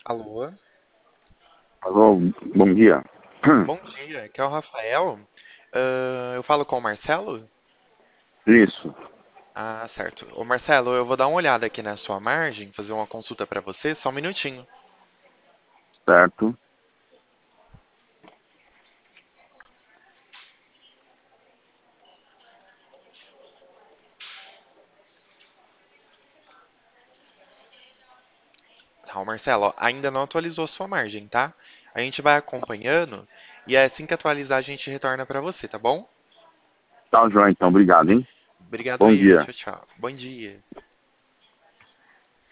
Alô, Alô, bom dia. bom dia, aqui é o Rafael. Eu falo com o Marcelo? Isso, Ah, certo. Ô Marcelo, eu vou dar uma olhada aqui na sua margem, fazer uma consulta para você, só um minutinho. certo. Tá, ô Marcelo, ó, ainda não atualizou sua margem, tá? A gente vai acompanhando e assim que atualizar a gente retorna para você, tá bom? Tá, João, então, obrigado, hein? Obrigado Bom aí, dia. tchau, tchau. Bom dia.